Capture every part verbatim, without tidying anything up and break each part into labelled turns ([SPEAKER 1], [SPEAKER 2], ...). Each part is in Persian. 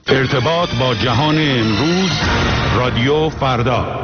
[SPEAKER 1] ارتباط با جهان امروز، رادیو فردا.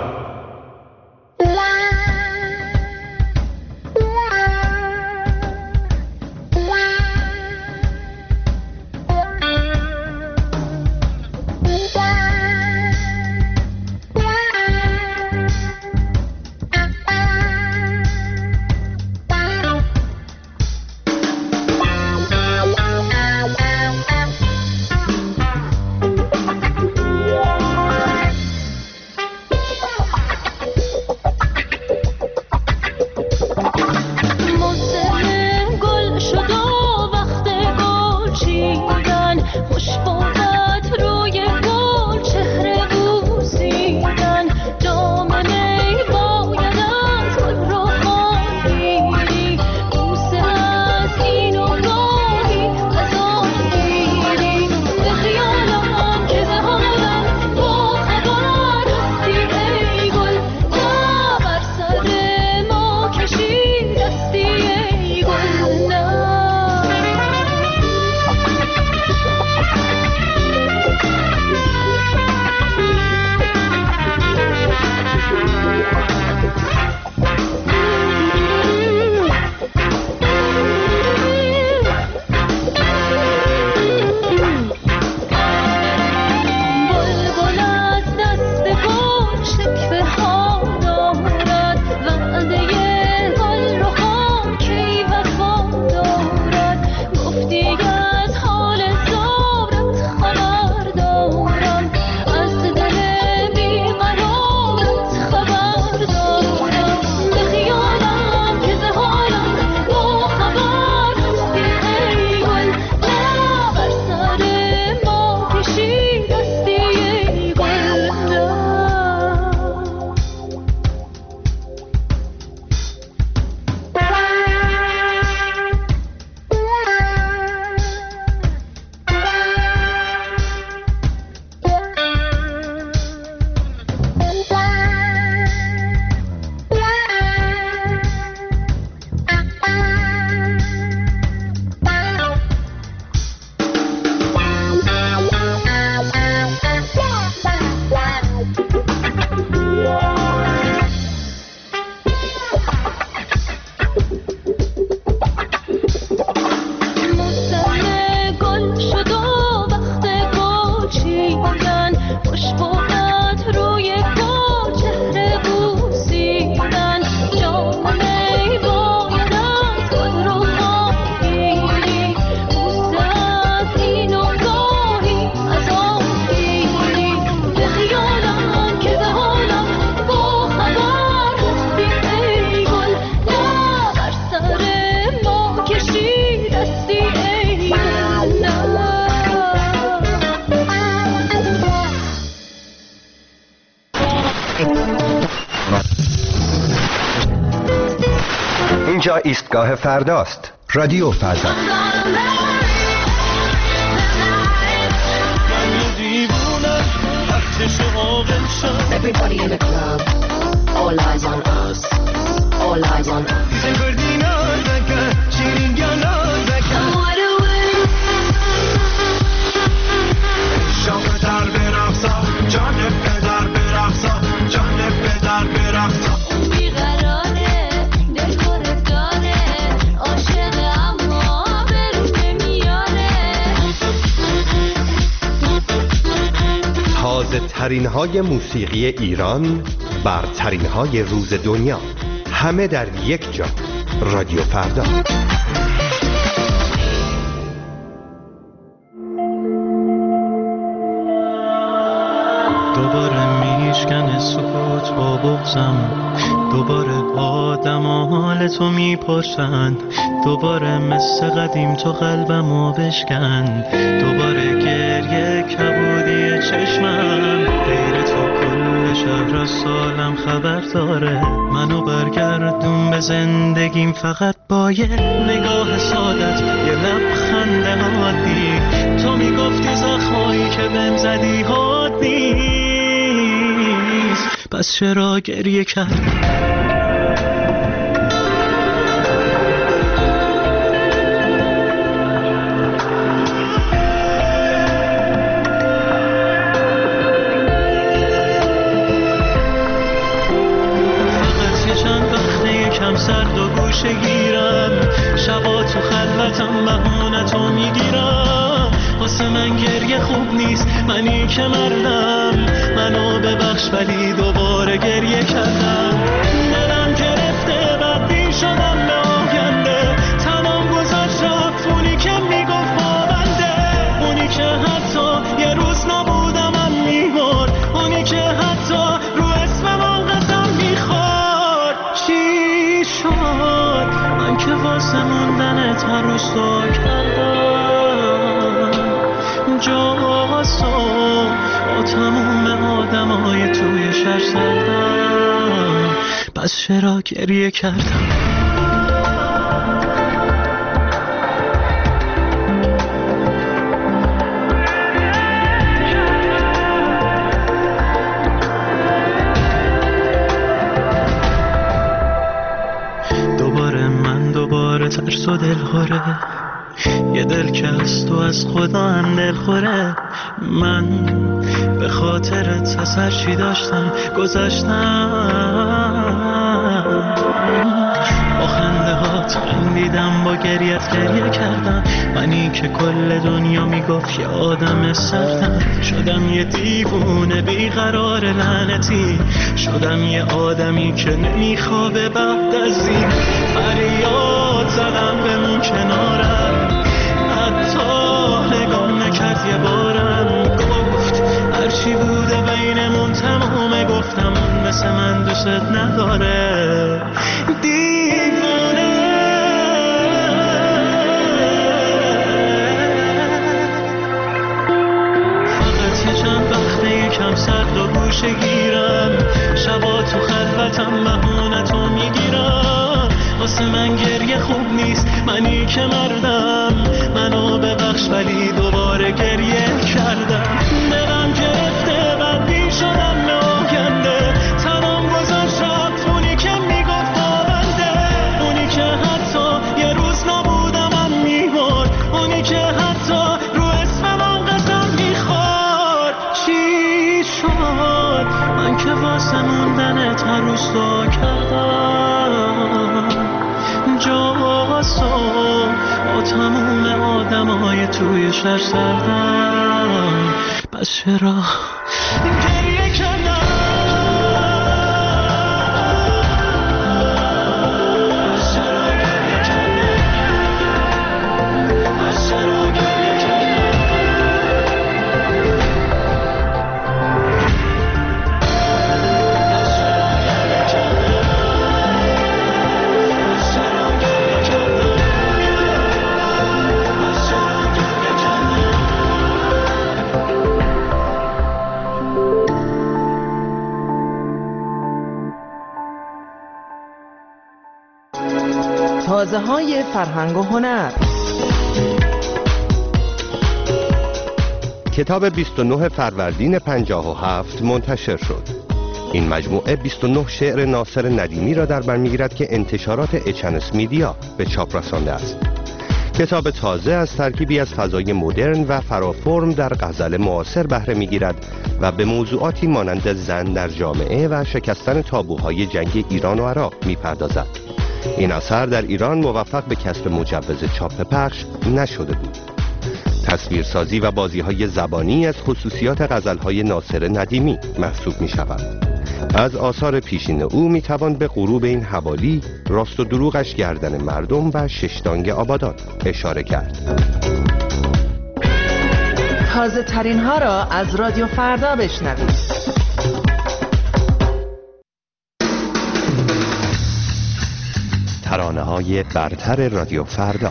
[SPEAKER 2] اینجا ایستگاه فرداست. رادیو فردا.
[SPEAKER 3] Everybody in the club, all eyes on us, all eyes on us.
[SPEAKER 2] تازه ترین های موسیقی ایران، برترین های روز دنیا، همه در یک جا. رادیو فردا.
[SPEAKER 4] دوباره میشکنه سکوت با بغزم، دوباره آدم حال تو میپرسن، دوباره مثل قدیم تو قلبمو بشکن، دوباره گریه کبودی چشمم، غیر تو کل شهر از سالم خبر داره، منو برگردون به زندگیم فقط با یه نگاه سادت، یه لبخند عادی. تو میگفتی زخمایی که بهم زدی حاد نیست، پس چرا گریه کردی؟ من گریه خوب نیست، منی که مردم، منو ببخش ولی دوباره گریه کردم. دلم گرفته بدبین شدم به آینده، تنم گذاشت رفت اونی که میگفت با بنده، اونی که حتی یه روز نبودمم میمرد، اونی که حتی رو اسم من قسم میخورد. چی شد من که واسه موندنت هر روز دعا کردم، جاسو با تموم آدمای توی شهر سردم، پس چرا گریه کردم؟ دوباره من دوباره ترس و دل خوره، یه دل که از تو از خدا هم دل خوره. من به خاطر تسر چی داشتم گذاشتم، با خنده هات خندیدم، با گریت گریه کردم. منی که کل دنیا میگفت یه آدم سردم، شدم یه دیوونه بیقرار لعنتی، شدم یه آدمی که نمیخوابه بعد از این. فریاد زدم بمون کنارم، حتی نگام نکرد یه بارم، گفت هرچی بوده بینمون تمومه، گفتم مثل من دوست نداره دیوونه. فقط یه چند وقته یکم سرد و گوشه گیرم، شبا تو خلوتم بهونتو میگیرم. واسه من گریه خوب نیست، منی که مردم، منو ببخش ولی دوباره گریه کردم. دلم گرفته بدبین شدم به آینده، تنم گذاشت رفت اونی که میگفت با بنده، اونی که حتی یه روز نبودمم میمرد، اونی که حتی رو اسم من قسم میخورد. چی شد من که واسه موندنت هر روز دعا کردم، جاسو با تموم آدمای توی شهر سردم، پس چرا گریه کردم؟
[SPEAKER 5] تازه های فرهنگ و هنر.
[SPEAKER 2] کتاب بیست و نه فروردین پنجاه و هفت منتشر شد. این مجموعه بیست و نه شعر ناصر ندیمی را در بر میگیرد که انتشارات اچنس میدیا به چاپ رسانده است. کتاب تازه از ترکیبی از فضای مدرن و فرافرم در غزل معاصر بهره میگیرد و به موضوعاتی مانند زن در جامعه و شکستن تابوهای جنگ ایران و عراق میپردازد. این اثر در ایران موفق به کسب مجوز چاپ پخش نشده بود. تصویرسازی و بازی‌های زبانی از خصوصیات غزل‌های ناصر ندیمی محسوب می‌شود. از آثار پیشین او می‌توان به غروب این حوالی، راست و دروغش گردن مردم و ششتانگ آبادان اشاره کرد.
[SPEAKER 5] تازه ترین ها را از رادیو فردا بشنوید.
[SPEAKER 2] ترانه‌های برتر رادیو فردا.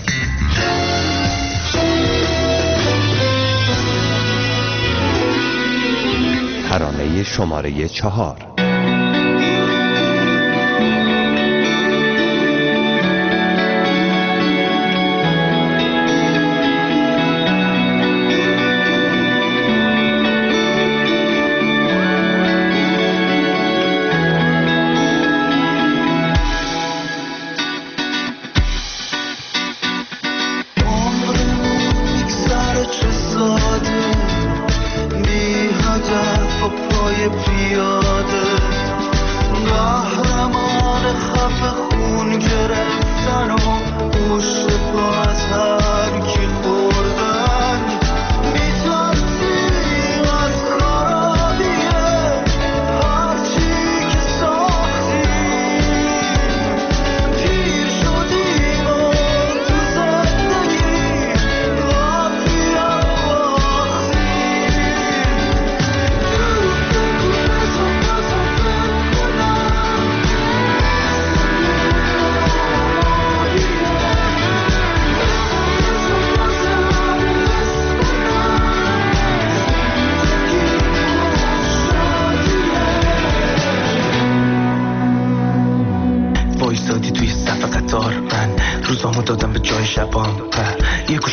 [SPEAKER 2] ترانه شماره چهار.
[SPEAKER 6] پیاده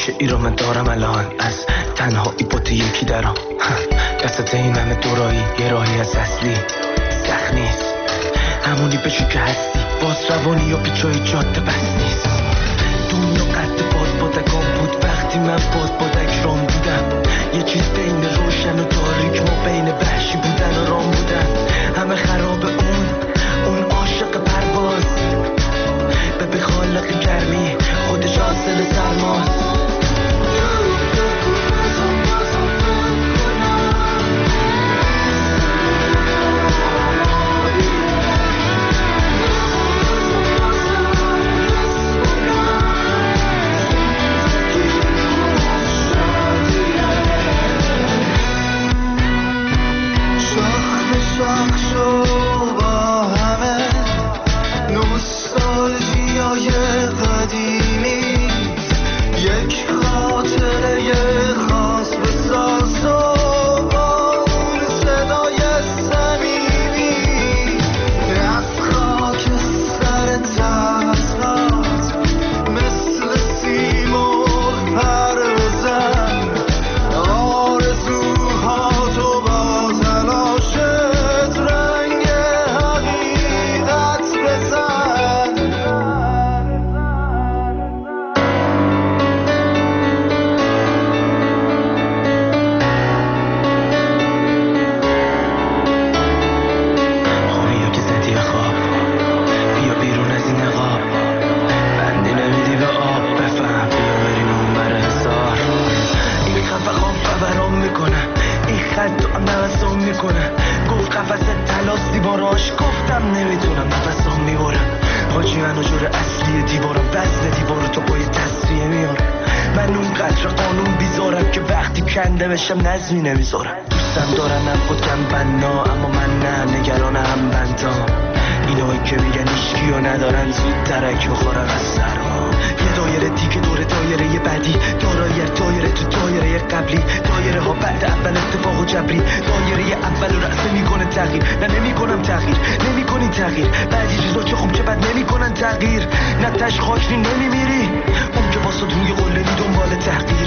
[SPEAKER 6] گوشه ای رو من دارم الان، از تنهایی با تو یکی درام. دستت این همه دورایی، یه راهی از اصلی سخت نیست، همونی بشو که هستی. باز روانی یا پیچای جاده بس نیست. دنیا قد باد بادکان بود وقتی من باد بادک رام بودم. یه چیز بین روشن و تاریک، ما بین وحشی بودن و رام بودن. همه خراب اون اون عاشق پرواز، به خالق گرمی خودش حاصل سرماست. نظمی نمیذارم. دوستم دارن هم خودم بنا، اما من نه، نگران هم بندام. اینایی که میگن ایشکی و ندارن زود ترک بخورن از سرما. یه دایره دیگه دور دایره بعدی، دایره دایره تو دایره قبلی. دایره ها بعد اول اتفاق و جبری، دایره اول رأس میکنه تغییر. نه نمیکنم تغییر، نمیکنی تغییر. بعدی چیزا چه خوب چه بد نمیکنن تغییر. نه تش خاکی نمیمیری، اون که واسه روی قله می دنبال تغییر.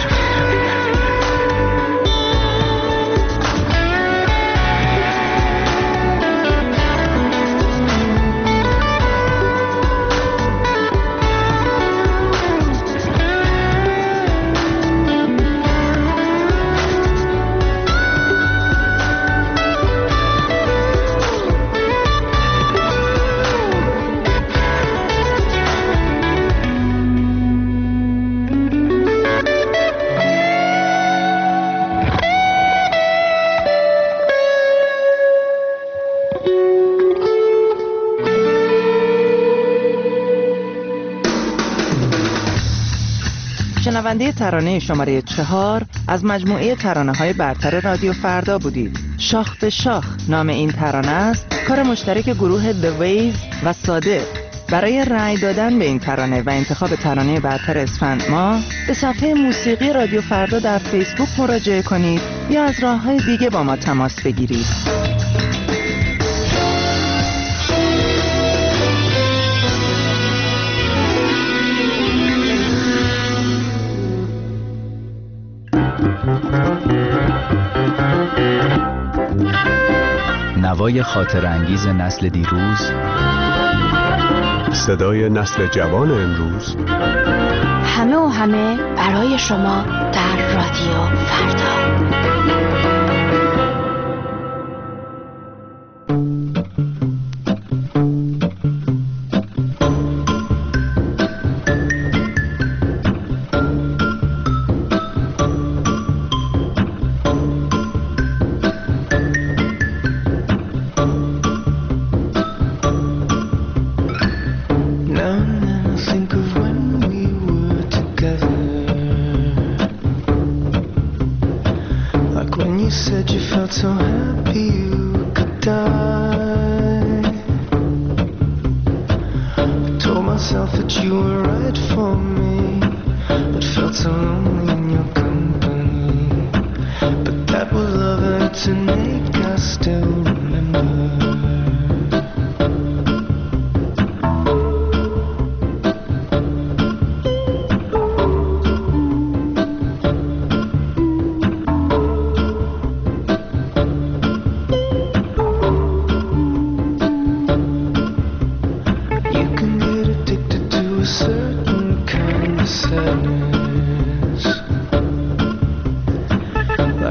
[SPEAKER 5] شنونده ترانه شماره چهار از مجموعه ترانه‌های برتر رادیو فردا بودید. شاخ به شاخ نام این ترانه است، کار مشترک گروه The Waves و صادق. برای رأی دادن به این ترانه و انتخاب ترانه برتر اسفند ماه به صفحه موسیقی رادیو فردا در فیسبوک مراجعه کنید یا از راه‌های دیگه با ما تماس بگیرید.
[SPEAKER 7] نوای خاطر انگیز نسل دیروز،
[SPEAKER 1] صدای نسل جوان امروز،
[SPEAKER 8] همه و همه برای شما در رادیو فردا.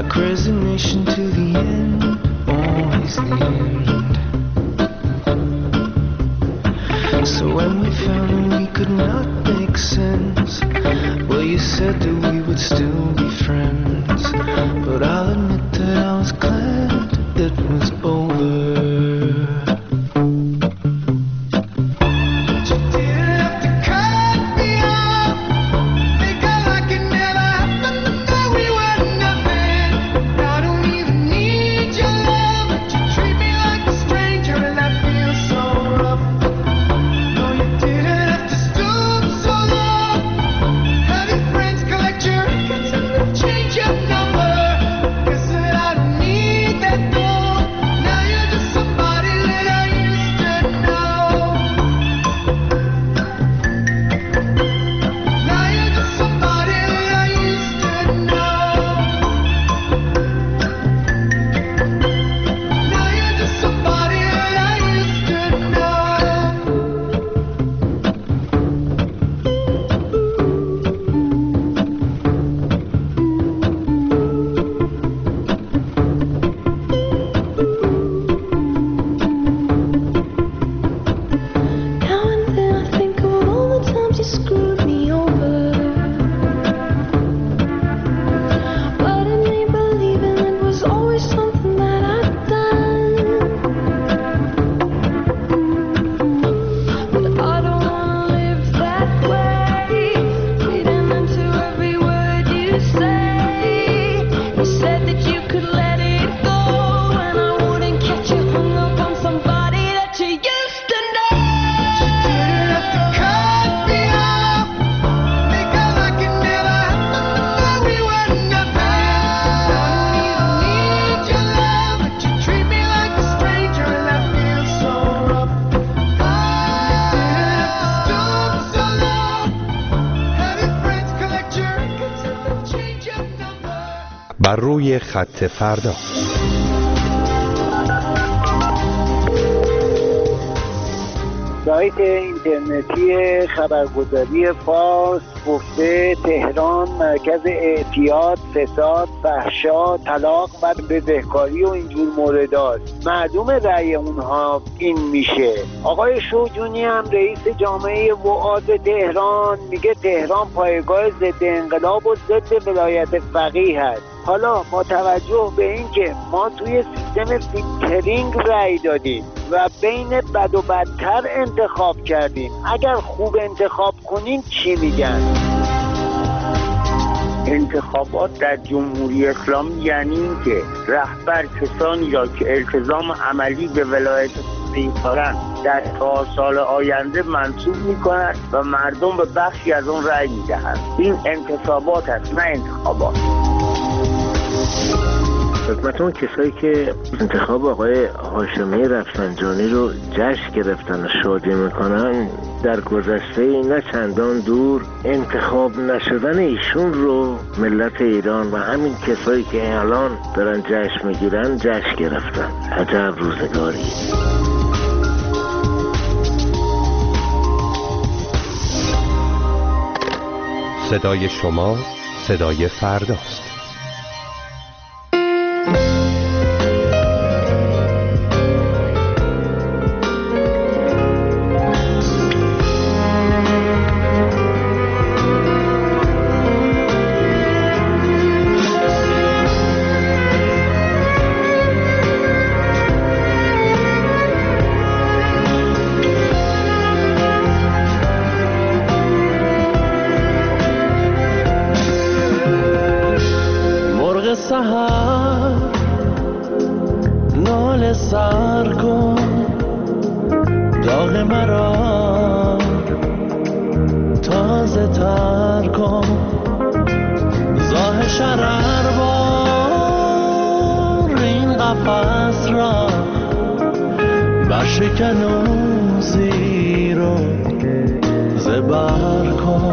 [SPEAKER 6] like resignation to the end, always the end. So when we found we could not make sense, well, you said that we would still be friends, but I'll admit that I was glad it was over.
[SPEAKER 2] بر روی خط فردا.
[SPEAKER 9] سایت اینترنتی خبرگزاری فارس گفته تهران مرکز اعتیاد، فساد، فحشا، طلاق و بدهکاری و اینجور مورداست. معلوم رأی اونها این میشه. آقای شوجونی هم رئیس جامعه وعاظ تهران میگه تهران پایگاه ضد انقلاب و ضد ولایت فقیه هست. حالا با توجه به این که ما توی سیستم فیلترینگ رأی دادیم و بین بد و بدتر انتخاب کردیم، اگر خوب انتخاب کنیم چی میگن؟
[SPEAKER 10] انتخابات در جمهوری اسلامی یعنی این که رهبر کسانی را که التزام عملی به ولایت فقیه دارند در چهار سال آینده منصوب می‌کند و مردم به بخشی از اون رأی می‌دهند. این انتصابات است، نه انتخابات.
[SPEAKER 11] خدمتون کسایی که انتخاب آقای هاشمی رفسنجانی رو جشن گرفتن و شادی میکنن، در گذشته نه چندان دور انتخاب نشدن ایشون رو ملت ایران و همین کسایی که الان دارن جشن میگیرن جشن گرفتن. عجب روزگاری.
[SPEAKER 2] صدای شما صدای فرداست.
[SPEAKER 6] سحر نال سر کن داغ مرا تازه تر کن، زاه شرر بار این قفص را برشکن و زیر و زبر کن،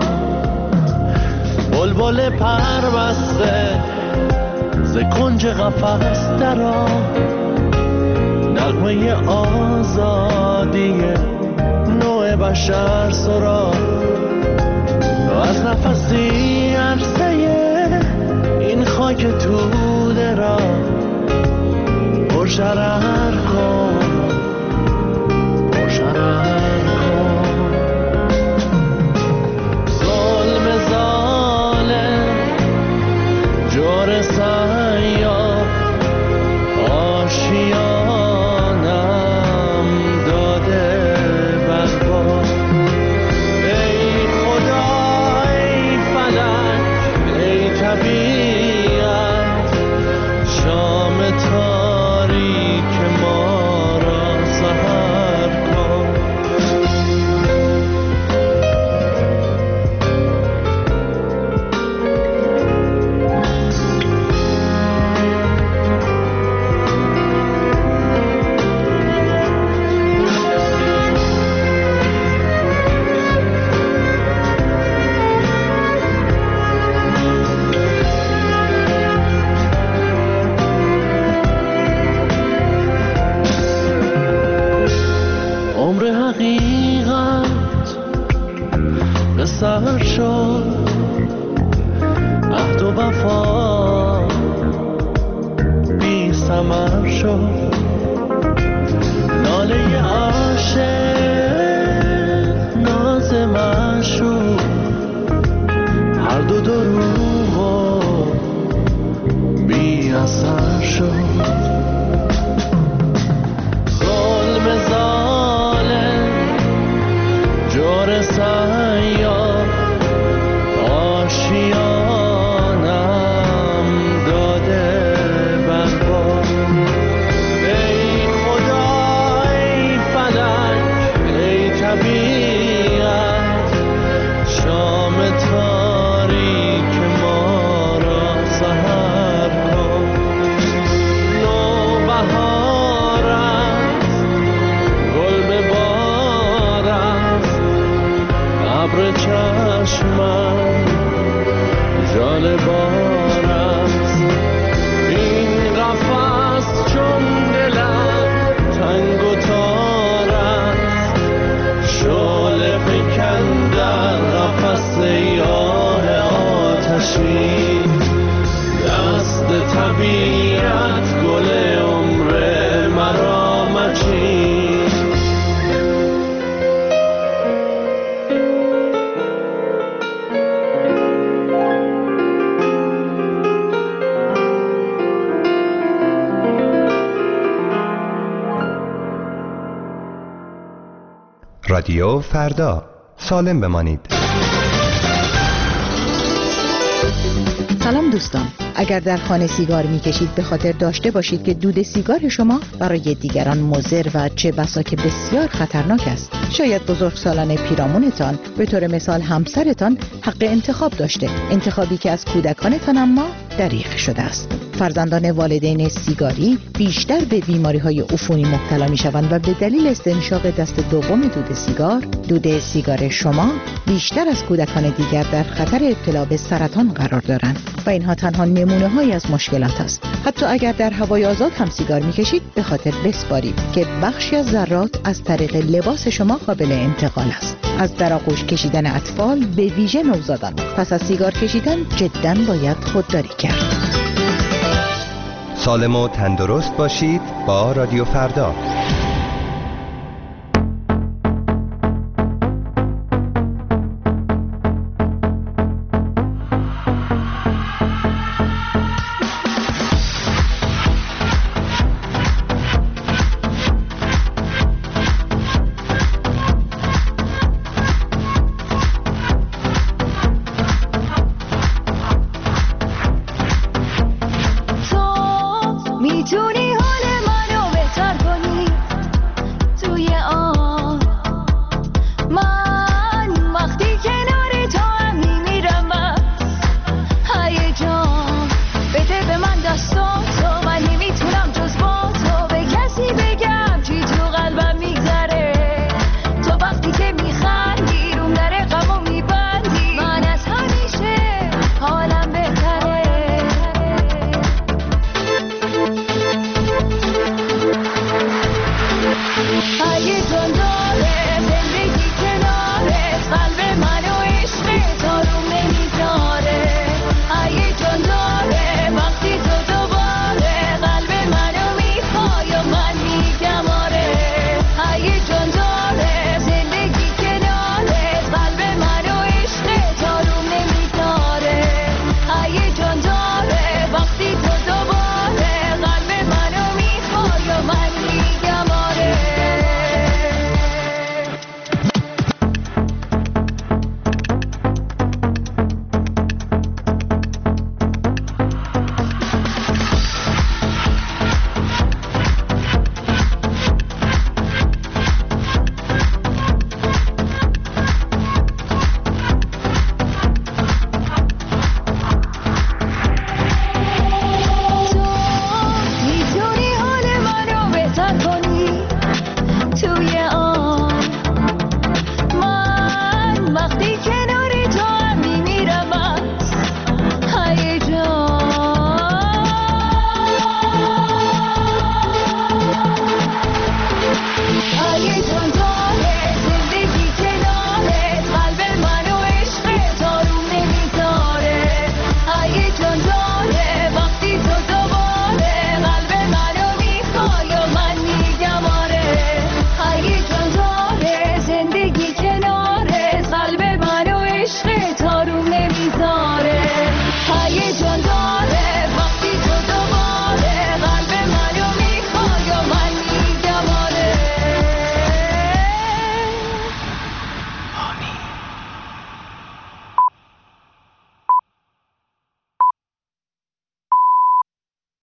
[SPEAKER 6] بلبل پر بسته ز کنج قفس درآ، نغمه آزادی نوع بشر سرا، از نفسی عرصه این خاک توده پرشرر کن پرشرر کن ظلم ظالم جور سیاه آشیانم داده برباد ای خدا ای فلک ای طبیعت شام تاریک ما را سحر کن سر شد عهد و وفا بی ثمر شد ناله عاشق ناز معشوق هر دو دروغ و بی اثر شد ظلم ظالم جور سیاه آشیانم داده برباد ای خدا ای فلک ای طبیعت شام تاریک ما را سحر کن نوبهار است گل به بار است ابر چشمم جال بار است این قفس چون دلم تنگ و تار است شعله فکن در قفس آه آتشی دست طبیعت گل عمر مرا مچین
[SPEAKER 2] رادیو فردا، سالم بمانید.
[SPEAKER 12] سلام دوستان، اگر در خانه سیگار میکشید به خاطر داشته باشید که دود سیگار شما برای دیگران مضر و چه بسا که بسیار خطرناک است. شاید بزرگسالان پیرامونتان، به طور مثال همسرتان، حق انتخاب داشته، انتخابی که از کودکانتان اما دریغ شده است. فرزندان والدین سیگاری بیشتر به بیماری‌های عفونی مبتلا می‌شوند و به دلیل استنشاق دست دوم دود سیگار، دود سیگار شما بیشتر از کودکان دیگر در خطر ابتلا به سرطان قرار دارند و اینها تنها نمونه‌هایی از مشکلات است. حتی اگر در هوای آزاد هم سیگار می‌کشید به خاطر بسپارید که بخشی از ذرات از طریق لباس شما قابل انتقال است. از در آغوش کشیدن اطفال به ویژه نوزادان، پس از سیگار کشیدن جداً باید خودداری کرد.
[SPEAKER 2] سالم و تندرست باشید با رادیو فردا.
[SPEAKER 13] So